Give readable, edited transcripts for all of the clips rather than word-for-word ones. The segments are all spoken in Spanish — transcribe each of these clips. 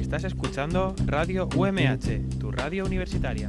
Estás escuchando Radio UMH, tu radio universitaria.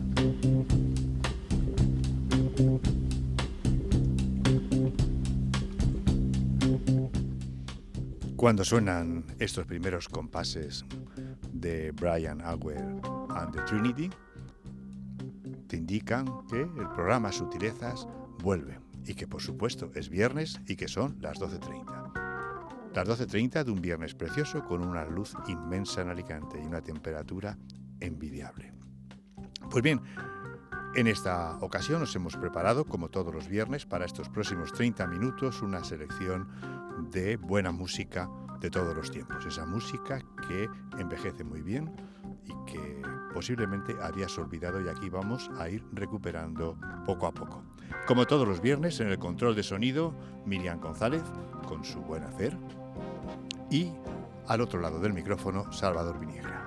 Cuando suenan estos primeros compases de Brian Auger and the Trinity, te indican que el programa Sutilezas vuelve y que por supuesto es viernes y que son las 12:30. Las 12:30 de un viernes precioso con una luz inmensa en Alicante y una temperatura envidiable. Pues bien, en esta ocasión nos hemos preparado, como todos los viernes, para estos próximos 30 minutos una selección de buena música de todos los tiempos. Esa música que envejece muy bien y que posiblemente habías olvidado, y aquí vamos a ir recuperando poco a poco. Como todos los viernes, en el control de sonido, Miriam González, con su buen hacer, y al otro lado del micrófono, Salvador Viniegra.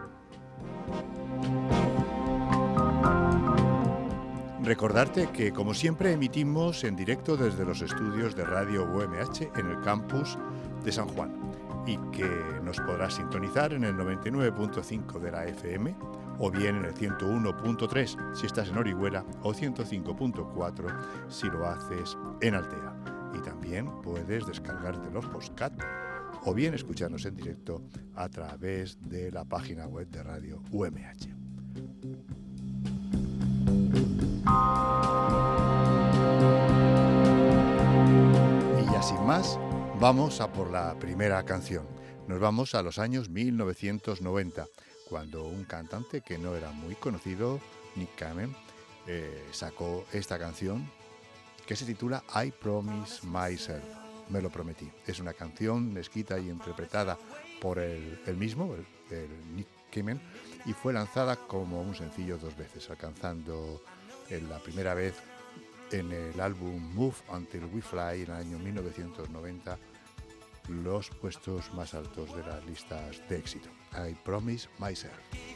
Recordarte que, como siempre, emitimos en directo desde los estudios de Radio UMH en el campus de San Juan y que nos podrás sintonizar en el 99.5 de la FM o bien en el 101.3 si estás en Orihuela o 105.4 si lo haces en Altea. Y también puedes descargarte los podcasts o bien escucharnos en directo a través de la página web de Radio UMH. Y ya sin más, vamos a por la primera canción. Nos vamos a los años 1990, cuando un cantante que no era muy conocido, Nick Kamen, sacó esta canción que se titula I Promise Myself. Me lo prometí. Es una canción escrita y interpretada por el mismo, el Nick Kamen, y fue lanzada como un sencillo 2 veces, alcanzando la primera vez en el álbum Move Until We Fly en el año 1990 los puestos más altos de las listas de éxito. I Promise Myself.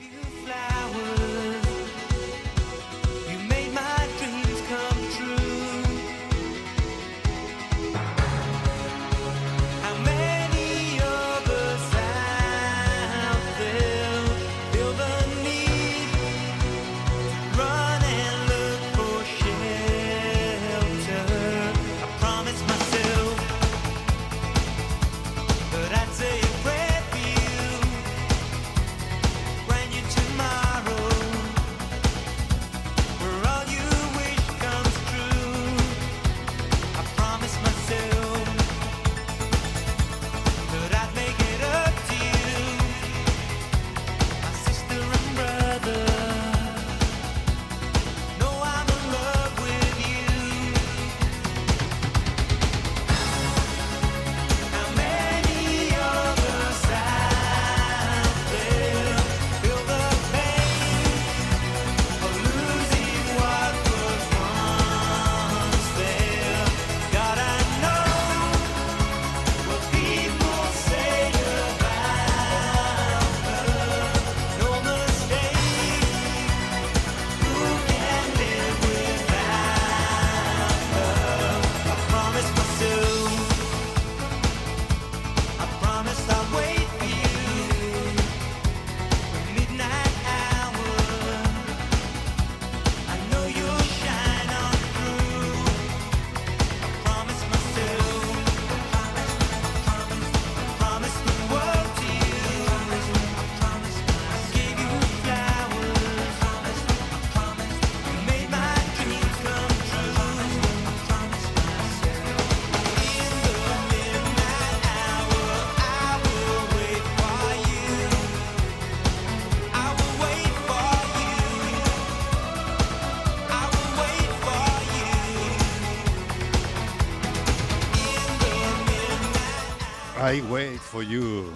I Wait For You,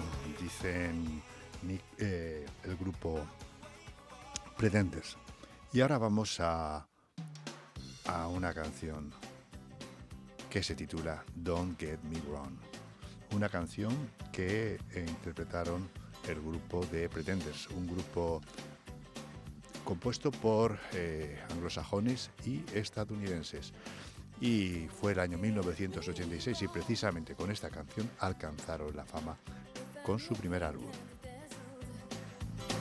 dicen el grupo Pretenders. Y ahora vamos a una canción que se titula Don't Get Me Wrong. Una canción que interpretaron el grupo de Pretenders, un grupo compuesto por anglosajones y estadounidenses. Y fue el año 1986 y precisamente con esta canción alcanzaron la fama con su primer álbum.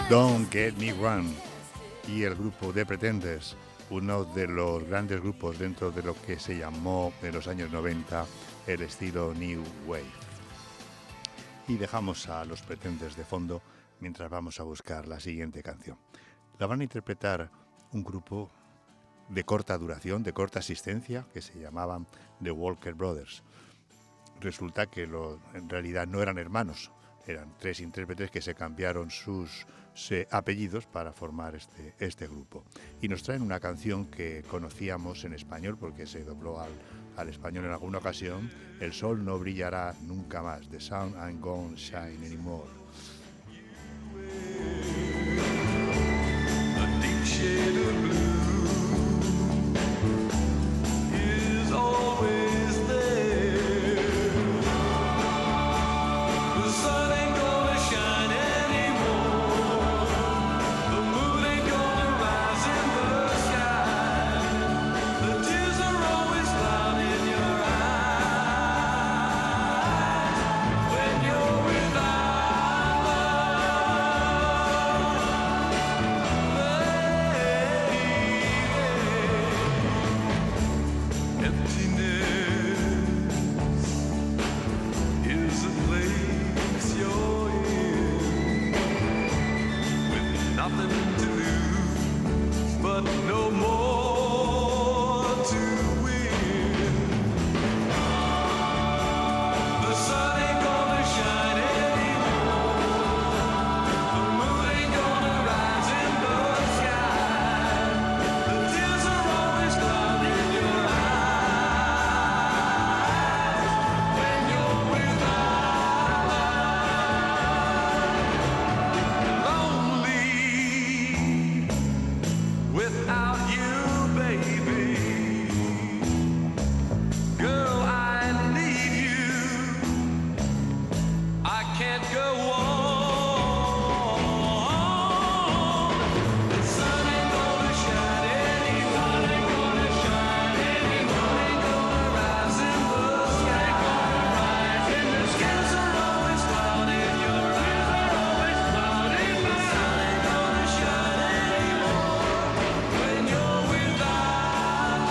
Don't Get Me Wrong y el grupo The Pretenders, uno de los grandes grupos dentro de lo que se llamó en los años 90 el estilo New Wave. Y dejamos a los Pretenders de fondo mientras vamos a buscar la siguiente canción. La van a interpretar un grupo de corta duración, de corta asistencia, que se llamaban The Walker Brothers. Resulta que en realidad no eran hermanos, eran tres intérpretes que se cambiaron sus apellidos para formar este grupo. Y nos traen una canción que conocíamos en español, porque se dobló al español en alguna ocasión, El sol no brillará nunca más, The sun ain't gonna shine anymore. A deep shade of blue is always there. The sun ain't gonna shine anymore. The moon ain't gonna rise in the sky. The tears are always clouding your eyes when you're without love. Emptiness is a place you're in with nothing to lose but no more to win. The sun ain't gonna shine anymore. The moon ain't gonna rise in the sky. The tears are always clouding your eyes when you're without lonely without you, baby. Girl, I need you. I can't go on. The sun ain't gonna shine anymore. Ain't gonna shine anymore. Ain't gonna rise in the sky. Rise in the skies are always clouding your eyes. Always clouding my eyes. The sun ain't gonna shine anymore when you're without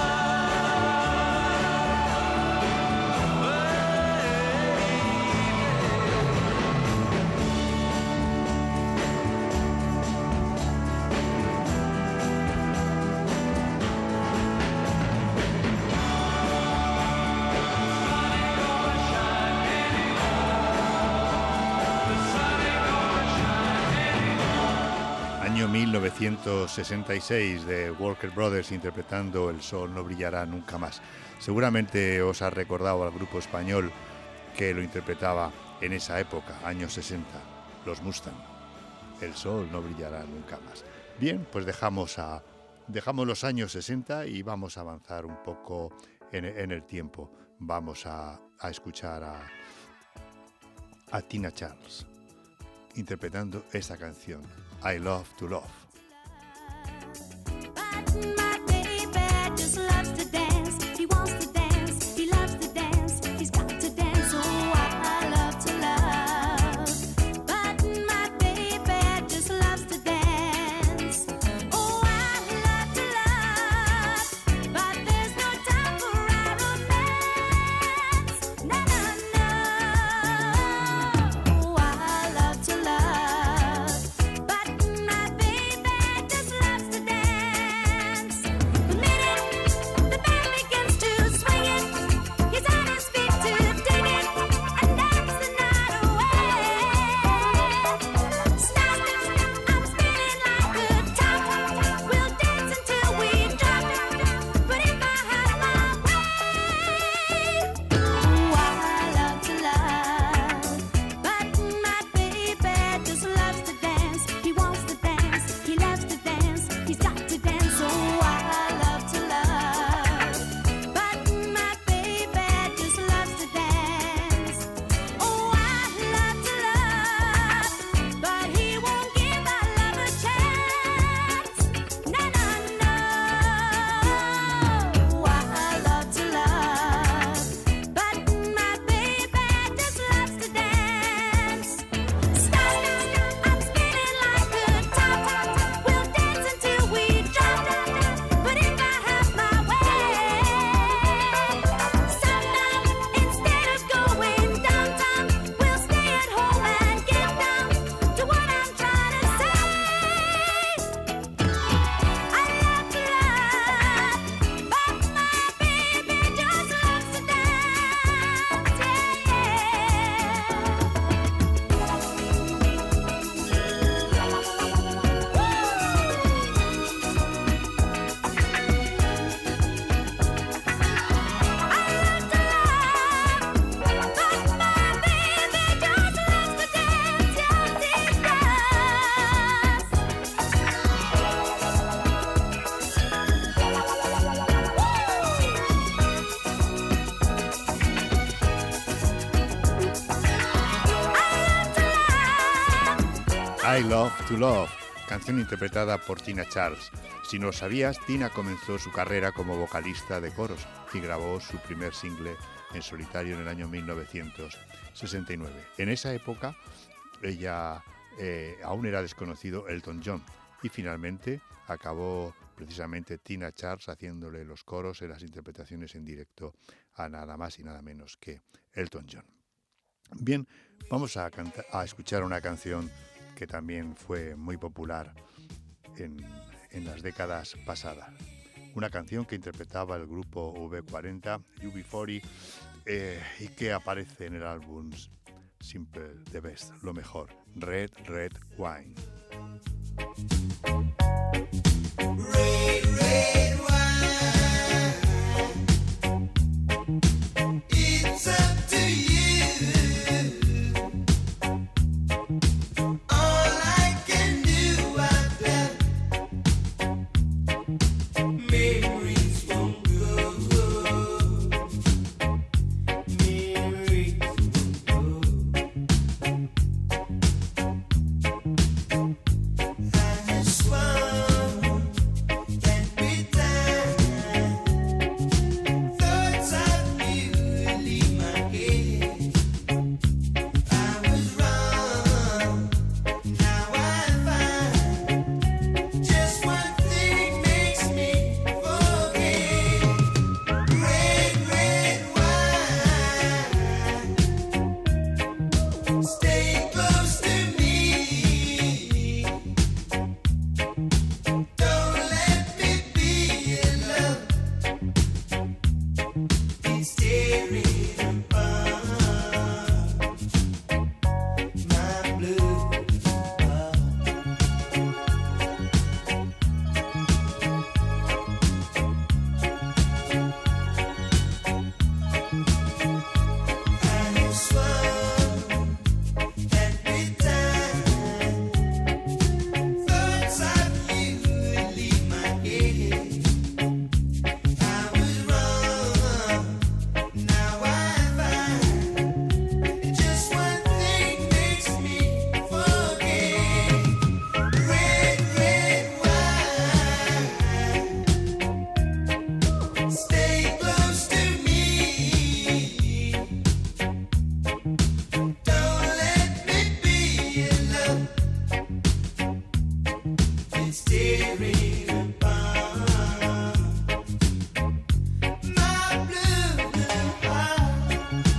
Año 1966 de Walker Brothers interpretando El sol no brillará nunca más. Seguramente os ha recordado al grupo español que lo interpretaba en esa época, años 60, los Mustang. El sol no brillará nunca más. Bien, pues dejamos los años 60 y vamos a avanzar un poco en el tiempo. Vamos a escuchar a Tina Charles interpretando esta canción, I Love to Love. My baby just loves to dance. He wants to dance. He loves to dance. He's got to dance. Oh, I love to love. But my baby just loves to dance. Oh, I love to love. But there's no time for our romance. No, no, no. Oh, I love to love. But my baby I Love to Love, canción interpretada por Tina Charles. Si no lo sabías, Tina comenzó su carrera como vocalista de coros y grabó su primer single en solitario en el año 1969. En esa época, ella aún era desconocido Elton John y finalmente acabó precisamente Tina Charles haciéndole los coros en las interpretaciones en directo a nada más y nada menos que Elton John. Bien, vamos a escuchar una canción que también fue muy popular en las décadas pasadas. Una canción que interpretaba el grupo V40, UB40, y que aparece en el álbum Simple the Best, lo mejor, Red, Red Wine. Red, red wine. It's up to you. All I can do, I've got memories won't go. Memories won't go. I just want every time thoughts of you leave my head. I was wrong, now I find just one thing makes me forget. Red, red wine, stay close to me. Don't let me be in love. It's tearing apart my blue heart. I swore every time thoughts of you leave my head. I was wrong, now I find just one thing makes me forget. Red, red wine, stay close to me. Don't let me be in love. It's tearing apart my blue heart.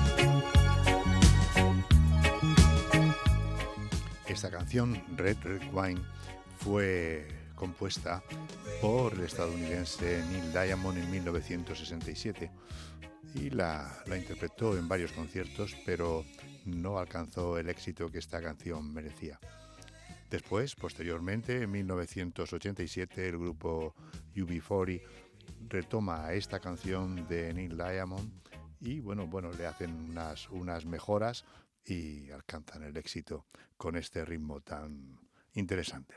Esta canción, Red Red Wine, fue compuesta por el estadounidense Neil Diamond en 1967 y la interpretó en varios conciertos, pero no alcanzó el éxito que esta canción merecía. Después, posteriormente, en 1987, el grupo UB40 retoma esta canción de Neil Diamond y bueno, le hacen unas mejoras y alcanzan el éxito con este ritmo tan interesante.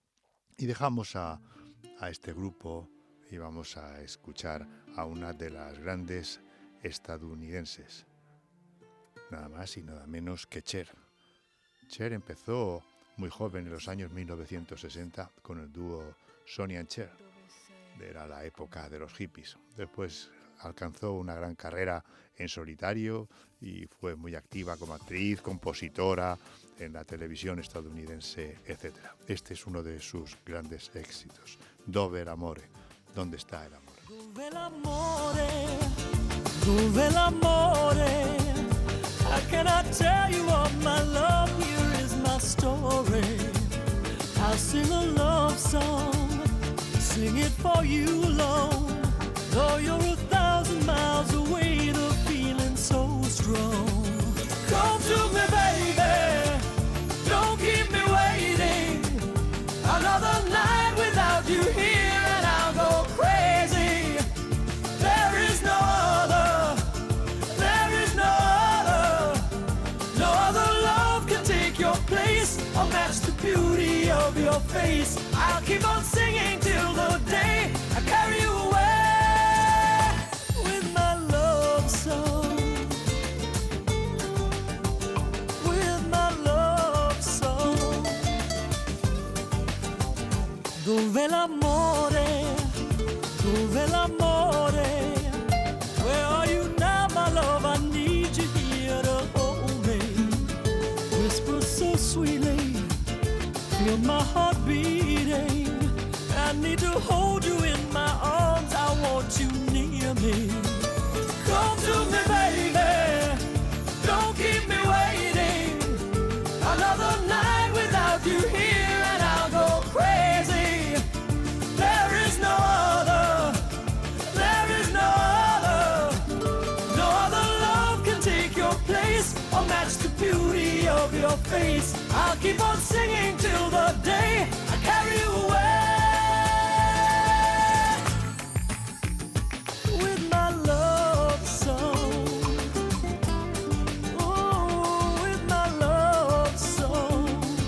Y dejamos a este grupo y vamos a escuchar a una de las grandes estadounidenses, nada más y nada menos que Cher. Cher empezó muy joven en los años 1960 con el dúo Sonny and Cher. Era la época de los hippies. Después alcanzó una gran carrera en solitario y fue muy activa como actriz, compositora en la televisión estadounidense, etc. Este es uno de sus grandes éxitos, Dove l'amore, ¿dónde está el amor? Dove l'amore, dove l'amore. How can I tell you of my love? Here is my story. I'll sing a love song, sing it for you alone. Though you're 1,000 miles away, the feeling's so strong. Come to me, baby, don't keep me waiting. Another night without you here and I'll go crazy. There is no other, there is no other. No other love can take your place or match the beauty of your face. I'll keep on singing till the day I carry you away with my love song. With my love song. Dove l'amore, dove l'amore? Where are you now, my love? I need you here to hold me. Whisper so sweetly, feel my heart beating. I need to hold you in my arms, I want you near me. Come to me, baby, don't keep me waiting. Another night without you here and I'll go crazy. There is no other, there is no other. No other love can take your place or match the beauty of your face. I'll keep on singing till the day I carry you away. With my love song. Oh, with my love song.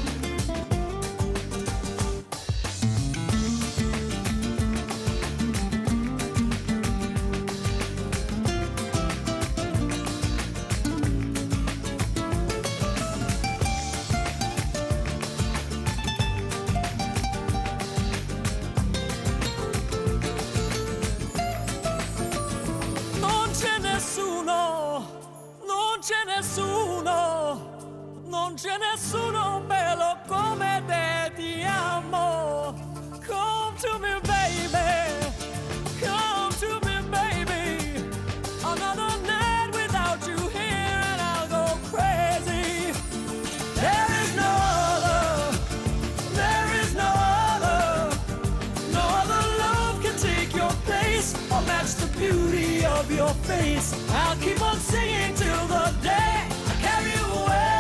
Non c'è nessuno, non c'è nessuno, non c'è nessuno bello come te, ti amo. Come to me, baby, come to me, baby. Another night without you here and I'll go crazy. There is no other, there is no other. No other love can take your place or match the beauty of your face. I'll keep on singing till the day I carry you away.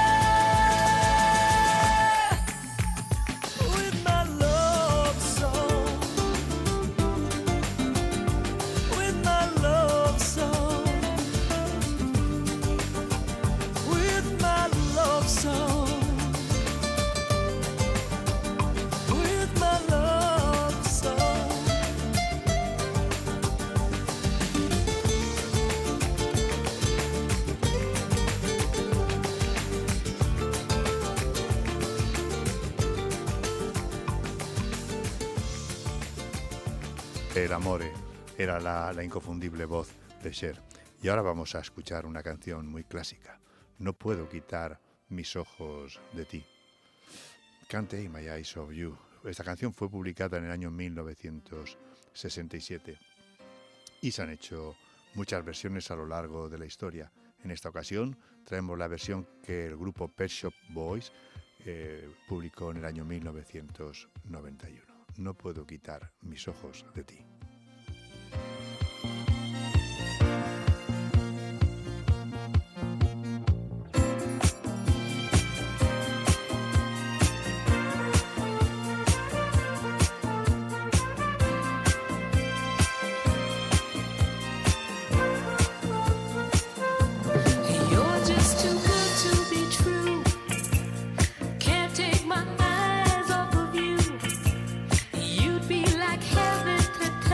With my love song. With my love song. With my love song. With my love song. El amore era la inconfundible voz de Cher. Y ahora vamos a escuchar una canción muy clásica. No puedo quitar mis ojos de ti. Can't Take My Eyes Off You. Esta canción fue publicada en el año 1967 y se han hecho muchas versiones a lo largo de la historia. En esta ocasión traemos la versión que el grupo Pet Shop Boys publicó en el año 1991. No puedo quitar mis ojos de ti. You're just too good to be true. Can't take my eyes off of you. You'd be like heaven to touch.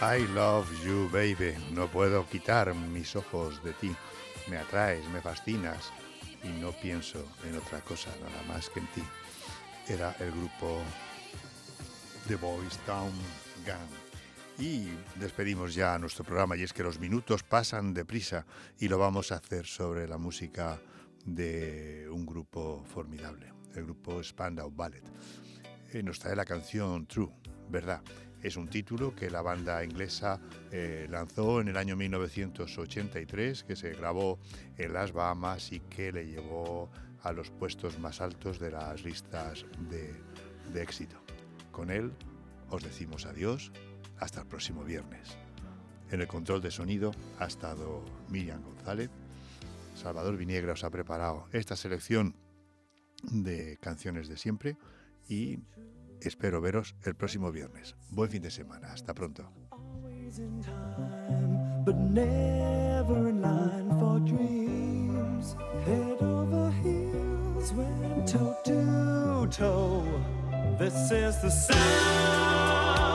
I love you, baby. No puedo quitar mis ojos de ti. Me atraes, me fascinas y no pienso en otra cosa nada más que en ti. Era el grupo The Boys Town Gang. Y despedimos ya nuestro programa, y es que los minutos pasan deprisa y lo vamos a hacer sobre la música de un grupo formidable, el grupo Spandau Ballet. Nos trae la canción True, ¿verdad? Es un título que la banda inglesa lanzó en el año 1983, que se grabó en las Bahamas y que le llevó a los puestos más altos de las listas de éxito. Con él os decimos adiós, hasta el próximo viernes. En el control de sonido ha estado Miriam González. Salvador Viniegra os ha preparado esta selección de canciones de siempre y espero veros el próximo viernes. Buen fin de semana. Hasta pronto. Always in time, but never in line for dreams. Head over heels, went toe to toe. This is the sound.